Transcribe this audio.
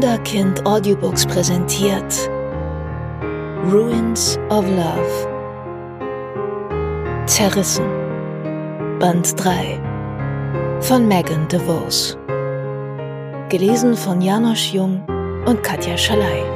Wunderkind Audiobooks präsentiert Ruins of Love. Zerrissen. Band 3 von Megan DeVos. Gelesen von Janosch Jung und Katja Schalay.